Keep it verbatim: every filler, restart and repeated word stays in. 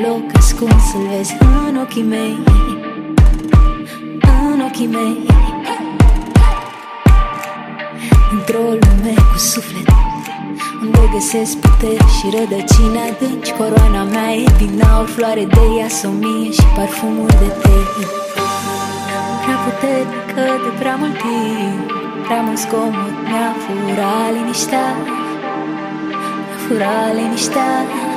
loc ascuns să-l vezi în ochii mei, în ochii mei. Într-o lume cu suflet unde găsesc putere și rădăcini adânci, coroana mea e din aur, floare de iasomie și parfumuri de tei. Prea puternică de prea mult timp, prea mult zgomot mi-a furat liniștea, mi-a furat liniștea.